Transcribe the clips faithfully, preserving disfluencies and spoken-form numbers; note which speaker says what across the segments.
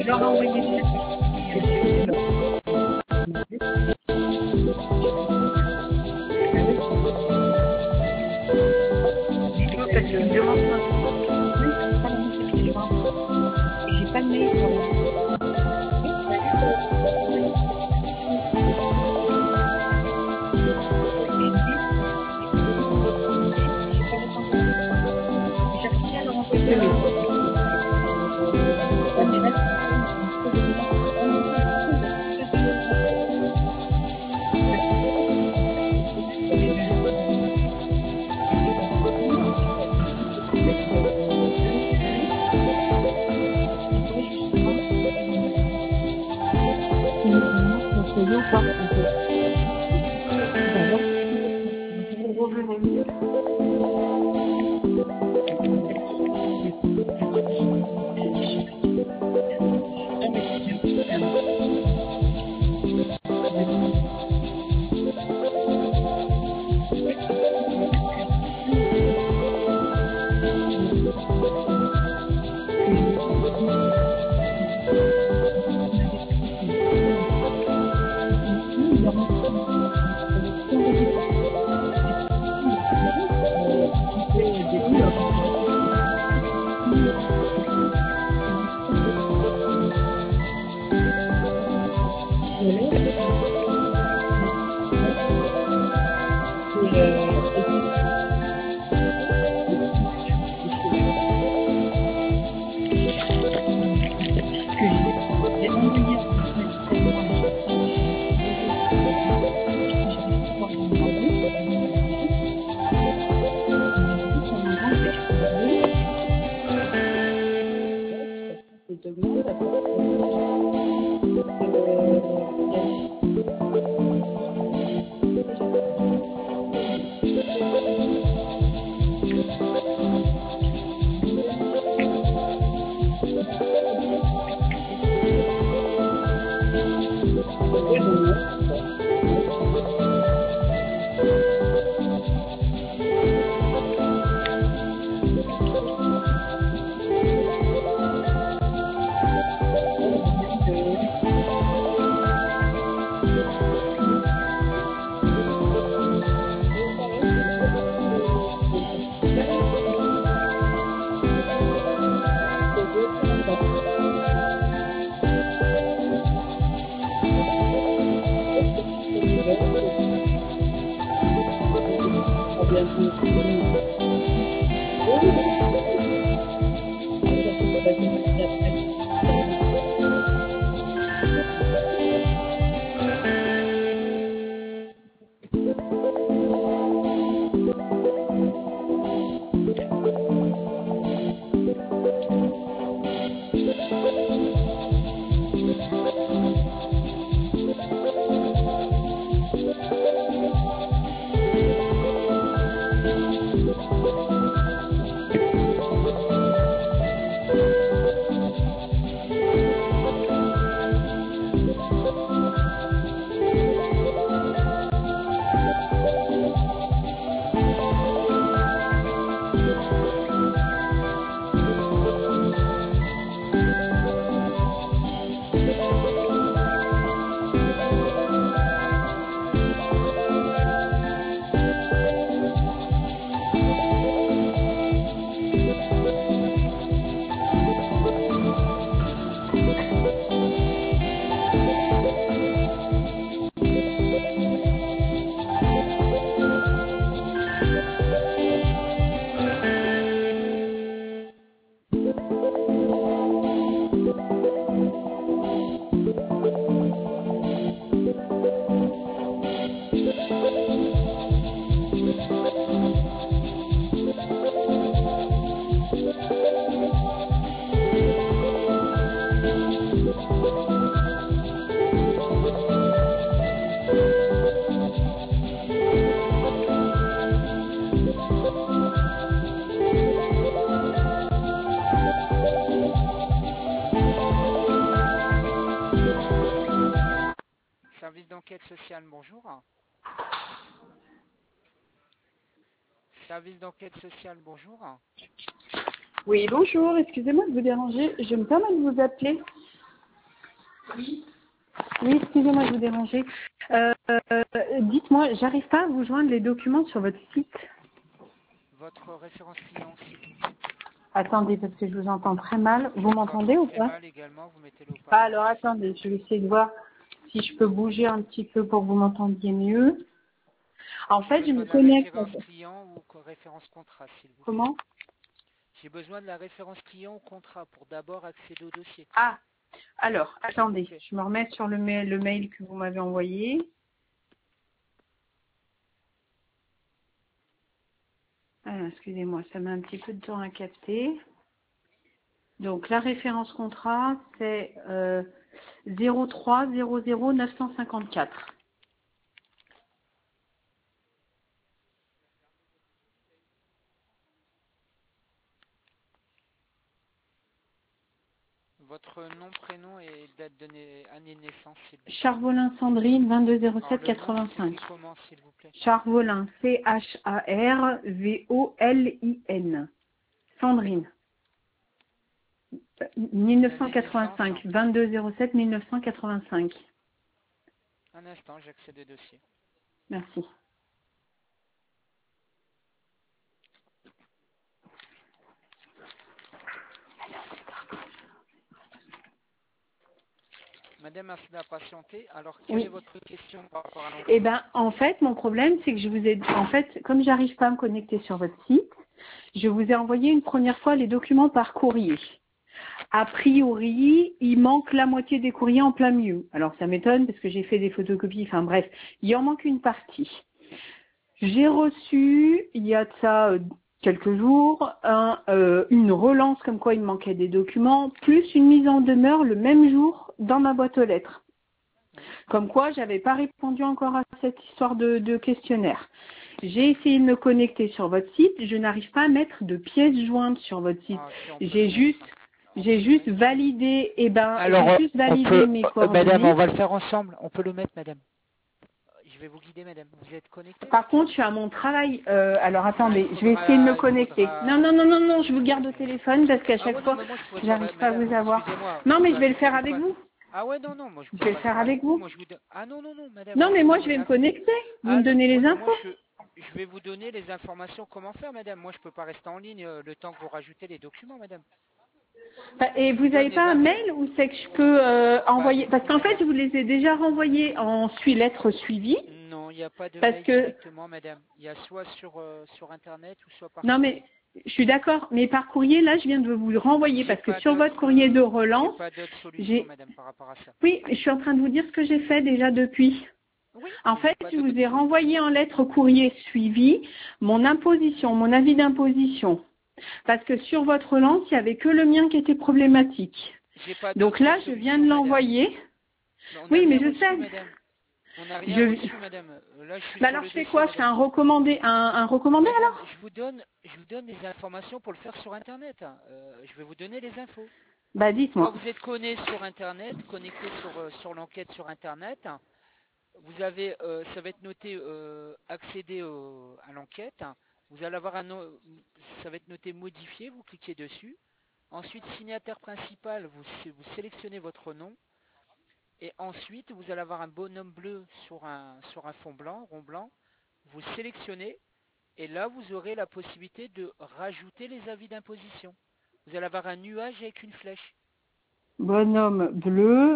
Speaker 1: Je leur ai envoyé des dites-moi parce qu'ils me demandent ça. Et j'ai pas de mail pour leur. J'ai réussi à leur envoyer le vous revenez mieux.
Speaker 2: Service d'enquête sociale, bonjour. Service d'enquête sociale, bonjour.
Speaker 3: Oui, bonjour, excusez-moi de vous déranger. Je me permets de vous appeler Oui, oui, excusez-moi de vous déranger. Euh, euh, dites-moi, j'arrive pas à vous joindre les documents sur votre site.
Speaker 2: Votre référence client, s'il vous plaît.
Speaker 3: Attendez, parce que je vous entends très mal.
Speaker 2: Je
Speaker 3: Vous
Speaker 2: vous
Speaker 3: m'entendez
Speaker 2: entends
Speaker 3: ou
Speaker 2: très
Speaker 3: pas?
Speaker 2: mal également, vous mettez le
Speaker 3: Ah,
Speaker 2: haut-parleur
Speaker 3: alors
Speaker 2: peut-être.
Speaker 3: attendez, je vais essayer de voir si je peux bouger un petit peu pour que vous m'entendiez mieux. En
Speaker 2: J'ai
Speaker 3: fait, je
Speaker 2: besoin
Speaker 3: me
Speaker 2: de la
Speaker 3: connecte.
Speaker 2: référence client ou co- référence contrat, s'il vous plaît.
Speaker 3: Comment?
Speaker 2: J'ai besoin de la référence client ou contrat pour d'abord accéder au dossier,
Speaker 3: Ah, alors,
Speaker 2: s'il vous
Speaker 3: attendez,
Speaker 2: plaît.
Speaker 3: je me remets sur le mail, le mail que vous m'avez envoyé. Ah, excusez-moi, ça met un petit peu de temps à capter. Donc, la référence contrat, c'est euh, zéro trois zéro zéro neuf cent cinquante-quatre.
Speaker 2: Votre nom, prénom et date de nai- année de naissance, s'il vous plaît.
Speaker 3: Charvolin Sandrine, vingt-deux zéro
Speaker 2: Alors
Speaker 3: sept
Speaker 2: le nom
Speaker 3: quatre-vingt-cinq.
Speaker 2: s'écrit comment, s'il vous plaît?
Speaker 3: Charvolin, C H A R V O L I N. Sandrine,
Speaker 2: L'année de naissance?
Speaker 3: mille neuf cent quatre-vingt-cinq, vingt-deux zéro sept mille neuf cent quatre-vingt-cinq.
Speaker 2: Un instant, j'accède au dossier.
Speaker 3: Merci.
Speaker 2: Madame, merci de la patienter. Alors, quelle est
Speaker 3: Oui.
Speaker 2: votre question par rapport à
Speaker 3: Eh
Speaker 2: l'enquête?
Speaker 3: ben, en fait, mon problème, c'est que je vous ai, en fait, comme j'arrive pas à me connecter sur votre site, je vous ai envoyé une première fois les documents par courrier. A priori, il manque la moitié des courriers en plein milieu. Alors, ça m'étonne parce que j'ai fait des photocopies. Enfin, bref, il en manque une partie. J'ai reçu, il y a de ça euh, quelques jours, un, euh, une relance comme quoi il me manquait des documents, plus une mise en demeure le même jour dans ma boîte aux lettres.
Speaker 2: Oui.
Speaker 3: Comme quoi, j'avais pas répondu encore à cette histoire de, de questionnaire. J'ai essayé de me connecter sur votre site, je n'arrive pas à mettre de pièces jointes sur votre site.
Speaker 2: Ah, si on peut le
Speaker 3: J'ai
Speaker 2: mettre.
Speaker 3: juste,
Speaker 2: On peut
Speaker 3: j'ai
Speaker 2: le
Speaker 3: juste
Speaker 2: mettre.
Speaker 3: validé, eh ben,
Speaker 2: Alors,
Speaker 3: j'ai
Speaker 2: euh,
Speaker 3: juste
Speaker 2: on
Speaker 3: validé
Speaker 2: peut,
Speaker 3: mes
Speaker 2: euh, madame, on
Speaker 3: coordonnées.
Speaker 2: va le faire ensemble. On peut le mettre, madame. Je vais vous guider, madame. Vous êtes connectée là
Speaker 3: Par contre, je
Speaker 2: actuellement?
Speaker 3: suis à mon travail. Euh, alors
Speaker 2: Ben, il
Speaker 3: attendez, je vais essayer de me
Speaker 2: faudra, il
Speaker 3: connecter. Non,
Speaker 2: faudra.
Speaker 3: non, non, non, non, je vous
Speaker 2: Ouais,
Speaker 3: garde au
Speaker 2: mais.
Speaker 3: téléphone parce qu'à
Speaker 2: Ah
Speaker 3: chaque
Speaker 2: ouais, non,
Speaker 3: fois,
Speaker 2: mais moi je pourrais faire,
Speaker 3: j'arrive pas à
Speaker 2: madame,
Speaker 3: vous avoir.
Speaker 2: excusez-moi,
Speaker 3: Non,
Speaker 2: faut
Speaker 3: mais je
Speaker 2: faire
Speaker 3: vais le
Speaker 2: du
Speaker 3: faire avec
Speaker 2: téléphone.
Speaker 3: vous.
Speaker 2: Ah ouais, non, non, moi je
Speaker 3: Je
Speaker 2: pourrais
Speaker 3: vais le
Speaker 2: pas le
Speaker 3: faire
Speaker 2: faire avec
Speaker 3: avec
Speaker 2: vous.
Speaker 3: vous.
Speaker 2: Moi je vous donne. Ah non, non, non, madame,
Speaker 3: Non,
Speaker 2: moi je
Speaker 3: mais
Speaker 2: vous
Speaker 3: moi,
Speaker 2: donne
Speaker 3: je
Speaker 2: les
Speaker 3: vais me
Speaker 2: infos.
Speaker 3: connecter. Vous me
Speaker 2: Ah non,
Speaker 3: donnez
Speaker 2: ouais,
Speaker 3: les
Speaker 2: mais moi
Speaker 3: infos.
Speaker 2: je, je vais vous donner les informations comment faire, madame. Moi je peux pas rester en ligne euh, le temps que vous rajoutez les documents, madame.
Speaker 3: Enfin, et
Speaker 2: Je
Speaker 3: vous
Speaker 2: vous
Speaker 3: n'avez
Speaker 2: donne les
Speaker 3: pas un
Speaker 2: infos.
Speaker 3: mail où c'est que je peux euh,
Speaker 2: Pas
Speaker 3: envoyer?
Speaker 2: du
Speaker 3: Parce
Speaker 2: tout,
Speaker 3: qu'en fait, je
Speaker 2: madame.
Speaker 3: vous les ai déjà renvoyés en suivi lettre suivie.
Speaker 2: Non, il n'y a pas de
Speaker 3: Parce
Speaker 2: mail
Speaker 3: que,
Speaker 2: directement, madame. Il y a soit sur, euh, sur internet ou soit par
Speaker 3: non, mais
Speaker 2: courrier.
Speaker 3: je suis d'accord. Mais par courrier, là, je viens de vous le renvoyer
Speaker 2: J'ai
Speaker 3: parce que
Speaker 2: pas
Speaker 3: sur votre
Speaker 2: d'autre,
Speaker 3: courrier de
Speaker 2: euh, j'ai
Speaker 3: relance,
Speaker 2: pas d'autre solution,
Speaker 3: j'ai.
Speaker 2: madame, par rapport à ça.
Speaker 3: Oui, je suis en train de vous dire ce que j'ai fait déjà depuis.
Speaker 2: Oui,
Speaker 3: En
Speaker 2: mais j'ai
Speaker 3: fait,
Speaker 2: pas
Speaker 3: je
Speaker 2: d'autre
Speaker 3: vous ai
Speaker 2: solution.
Speaker 3: renvoyé en lettre courrier suivi mon imposition, mon avis d'imposition. Parce que sur votre relance, il n'y avait que le mien qui était problématique.
Speaker 2: J'ai pas
Speaker 3: Donc
Speaker 2: d'autre
Speaker 3: là, je viens
Speaker 2: solution,
Speaker 3: de
Speaker 2: madame.
Speaker 3: l'envoyer.
Speaker 2: Mais on n'a
Speaker 3: Oui, mais
Speaker 2: rien
Speaker 3: je
Speaker 2: reçu,
Speaker 3: sais.
Speaker 2: madame. On n'a rien
Speaker 3: Je...
Speaker 2: reçu, madame. Euh, Là, je suis
Speaker 3: Bah
Speaker 2: sur
Speaker 3: alors,
Speaker 2: le
Speaker 3: je fais
Speaker 2: dossier,
Speaker 3: quoi? Je fais
Speaker 2: madame.
Speaker 3: un recommandé, un, un recommandé
Speaker 2: Madame,
Speaker 3: alors?
Speaker 2: je vous donne, je vous donne des informations pour le faire sur Internet. Euh, je vais vous donner les infos.
Speaker 3: Bah
Speaker 2: Quand
Speaker 3: dites-moi.
Speaker 2: vous êtes connecté sur Internet, connecté sur, euh, sur l'enquête sur Internet, vous avez, euh, ça va être noté euh, accéder au- à l'enquête. Vous allez avoir un, no- ça va être noté modifié. Vous cliquez dessus. Ensuite, signataire principal, vous, sé- vous sélectionnez votre nom. Et ensuite, vous allez avoir un bonhomme bleu sur un, sur un fond blanc, rond blanc. Vous sélectionnez et là, vous aurez la possibilité de rajouter les avis d'imposition. Vous allez avoir un nuage avec une flèche.
Speaker 3: Bonhomme bleu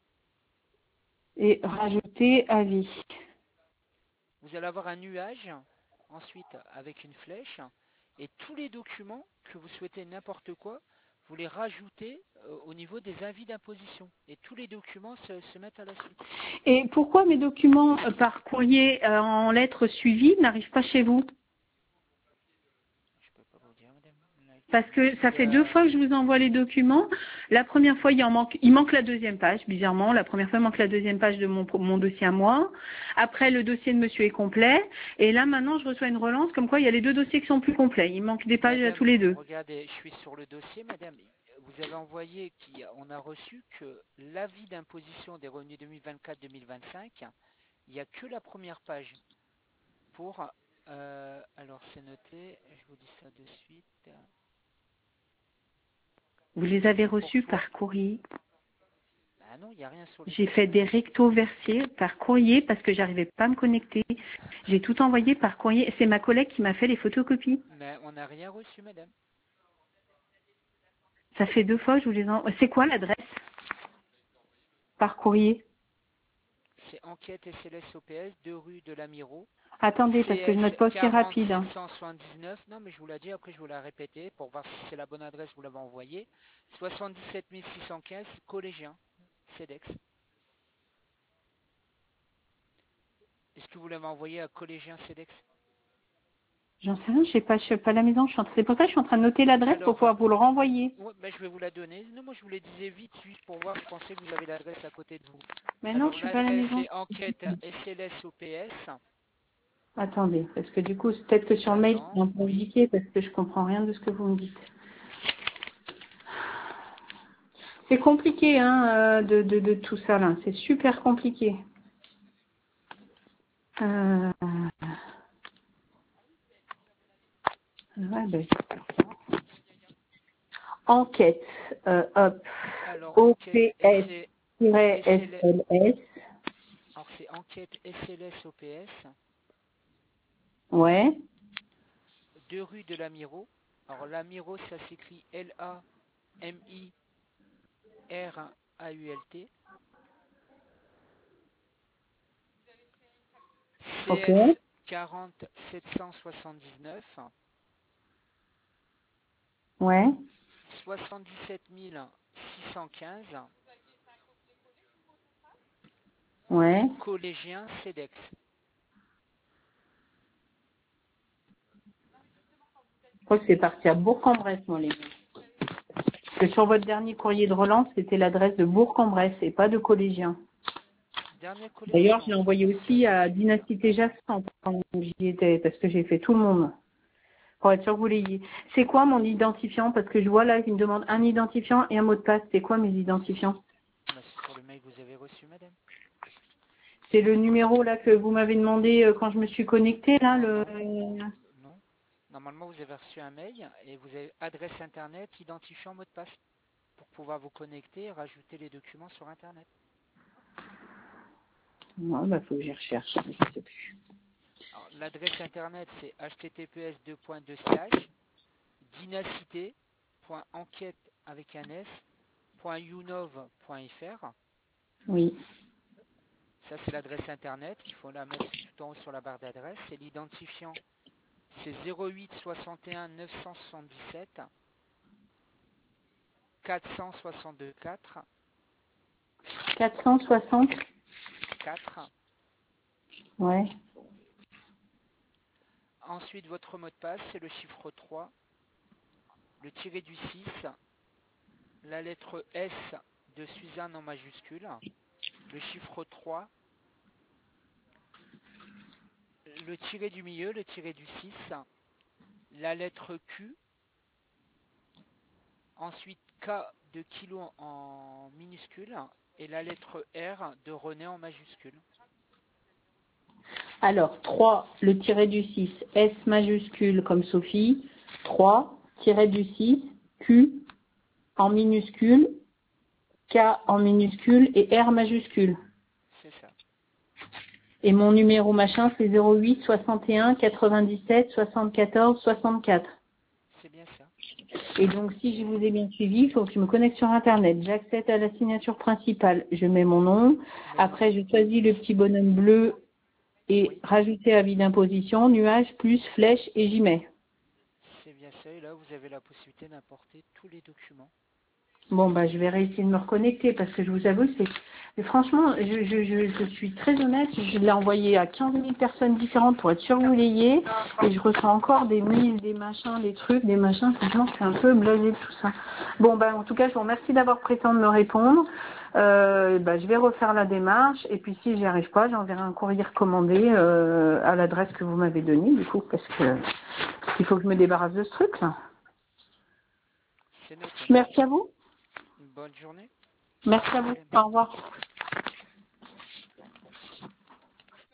Speaker 3: et rajouter avis.
Speaker 2: Vous allez avoir un nuage ensuite avec une flèche et tous les documents que vous souhaitez n'importe quoi, vous les rajoutez euh, au niveau des avis d'imposition. Et tous les documents se, se mettent à la suite.
Speaker 3: Et pourquoi mes documents euh, par courrier euh, en lettres suivies n'arrivent pas chez vous?
Speaker 2: Je peux pas vous dire, madame. Là,
Speaker 3: Parce
Speaker 2: actuellement,
Speaker 3: que ça
Speaker 2: c'est
Speaker 3: fait deux
Speaker 2: euh,
Speaker 3: fois que je vous envoie les documents. La première fois, il en manque, il manque la deuxième page, bizarrement. La première fois, il manque la deuxième page de mon, mon dossier à moi. Après, le dossier de monsieur est complet. Et là, maintenant, je reçois une relance comme quoi il y a les deux dossiers qui sont plus complets. Il manque des pages à tous
Speaker 2: madame,
Speaker 3: les deux.
Speaker 2: regardez, je suis sur le dossier, madame. Vous avez envoyé, qui, on a reçu que l'avis d'imposition des revenus deux mille vingt-quatre deux mille vingt-cinq, il n'y a que la première page pour, euh, alors c'est noté, je vous dis ça de suite,
Speaker 3: Vous les avez
Speaker 2: c'est pour
Speaker 3: reçus
Speaker 2: toi.
Speaker 3: par courrier.
Speaker 2: Bah Ah non, il n'y a rien sur les
Speaker 3: J'ai fait des rectos versés par courrier parce que j'arrivais pas à me connecter. J'ai tout envoyé par courrier. C'est ma collègue qui m'a fait les photocopies.
Speaker 2: Mais on n'a rien reçu, madame.
Speaker 3: Ça fait deux fois que je vous les envoie. C'est quoi l'adresse? Par courrier.
Speaker 2: C'est enquête S L S O P S, deux rue de l'Amiro.
Speaker 3: Attendez, parce que je note pas aussi rapide.
Speaker 2: C
Speaker 3: hein.
Speaker 2: S sept cent soixante-dix-neuf. Non, mais je vous l'ai dit, après je vous la répéter pour voir si c'est la bonne adresse, vous l'avez envoyée. soixante-dix-sept mille six cent quinze, collégien, CEDEX. Est-ce que vous l'avez envoyé à collégien CEDEX?
Speaker 3: J'en sais rien, je sais pas, je suis pas à la maison. Je suis en... C'est pour ça que je suis en train de noter l'adresse pour
Speaker 2: Alors,
Speaker 3: pouvoir vous le renvoyer.
Speaker 2: ouais, ben, je vais vous la donner. Non, moi je vous la disais vite, juste pour voir, je pensais que vous avez l'adresse à côté de vous.
Speaker 3: Mais non,
Speaker 2: Alors
Speaker 3: je suis pas à la
Speaker 2: l'adresse
Speaker 3: maison.
Speaker 2: c'est enquête S L S O P S.
Speaker 3: Attendez, parce que du coup, c'est peut-être que sur le mail, c'est
Speaker 2: J'attends,
Speaker 3: un peu
Speaker 2: oui.
Speaker 3: indiqué parce que je comprends rien de ce que vous me dites. C'est compliqué, hein, euh, de, de, de tout ça là. C'est super compliqué. Euh... Ouais, ben, enquête, euh, hop,
Speaker 2: Alors enquête S L
Speaker 3: O-P-S-S-L-S,
Speaker 2: alors c'est enquête S L S O P S,
Speaker 3: ouais,
Speaker 2: deux rue de l'Amiro. Alors l'Amiro ça s'écrit L A M I R A U L T. C
Speaker 3: ok,
Speaker 2: S quarante sept cent soixante-dix-neuf,
Speaker 3: ouais,
Speaker 2: soixante-dix-sept mille six cent quinze,
Speaker 3: ouais.
Speaker 2: collégien CEDEX.
Speaker 3: Je crois que c'est parti à Bourg-en-Bresse, moi, les mecs. Parce que sur votre dernier courrier de relance, c'était l'adresse de Bourg-en-Bresse et pas de collégien.
Speaker 2: Dernier collégien,
Speaker 3: D'ailleurs, je
Speaker 2: non.
Speaker 3: l'ai envoyé
Speaker 2: Ça,
Speaker 3: aussi à
Speaker 2: c'est bizarre.
Speaker 3: Dynasté Jacent quand j'y étais, parce que j'ai fait tout le monde. Pour être sûr que vous l'ayez. C'est quoi mon identifiant? Parce que je vois là qu'il me demande un identifiant et un mot de passe. C'est quoi mes identifiants?
Speaker 2: Bah, c'est sur le mail que vous avez reçu, madame.
Speaker 3: C'est le numéro là que vous m'avez demandé euh, quand je me suis connectée là.
Speaker 2: Non,
Speaker 3: Le...
Speaker 2: non, non. Normalement, vous avez reçu un mail et vous avez adresse internet, identifiant, mot de passe pour pouvoir vous connecter et rajouter les documents sur internet.
Speaker 3: Non, bah faut que j'y recherche. Je sais plus.
Speaker 2: Alors, l'adresse internet, c'est h t t p s deux point deux slash dynacité point enquête avec un s point unov point f r.
Speaker 3: Oui.
Speaker 2: Ça, c'est l'adresse internet qu'il faut la mettre tout en haut sur la barre d'adresse. Et l'identifiant, c'est zéro huit soixante et un neuf cent soixante-dix-sept quatre cent soixante-deux-quatre
Speaker 3: quatre cent soixante.
Speaker 2: quatre.
Speaker 3: Ouais.
Speaker 2: Ensuite, votre mot de passe, c'est le chiffre trois, le tiré du six, la lettre S de Suzanne en majuscule, le chiffre trois, le tiré du milieu, le tiré du six, la lettre Q, ensuite K de kilo en minuscule et la lettre R de René en majuscule.
Speaker 3: Alors, trois, le tiré du six, S majuscule comme Sophie, trois, tiré du six, Q en minuscule, K en minuscule et R majuscule.
Speaker 2: C'est ça.
Speaker 3: Et mon numéro machin, c'est zéro huit soixante et un quatre-vingt-dix-sept soixante-quatorze soixante-quatre.
Speaker 2: C'est bien ça.
Speaker 3: Et donc, si je vous ai bien suivi, il faut que je me connecte sur Internet. J'accède à la signature principale. Je mets mon nom.
Speaker 2: Mais
Speaker 3: Après,
Speaker 2: oui.
Speaker 3: je choisis le petit bonhomme bleu et
Speaker 2: Oui.
Speaker 3: rajouter avis d'imposition, nuage, plus, flèche et j'y mets.
Speaker 2: C'est bien ça. Et là, vous avez la possibilité d'importer tous les documents.
Speaker 3: Bon, bah, je vais réessayer de me reconnecter parce que je vous avoue, c'est, mais franchement, je, je, je, je suis très honnête, je l'ai envoyé à quinze mille personnes différentes pour être sûr que vous l'ayez et je reçois encore des mails, des machins, des trucs, des machins, franchement, je suis un peu blasée de tout ça. Bon, bah, en tout cas, je vous remercie d'avoir pris le temps de me répondre. Euh, bah, je vais refaire la démarche et puis si j'y arrive pas, j'enverrai un courrier recommandé euh, à l'adresse que vous m'avez donnée, du coup, parce que il faut que je me débarrasse de ce truc, là.
Speaker 2: C'est noté.
Speaker 3: Merci à vous.
Speaker 2: Bonne journée.
Speaker 3: Merci à vous. Au revoir.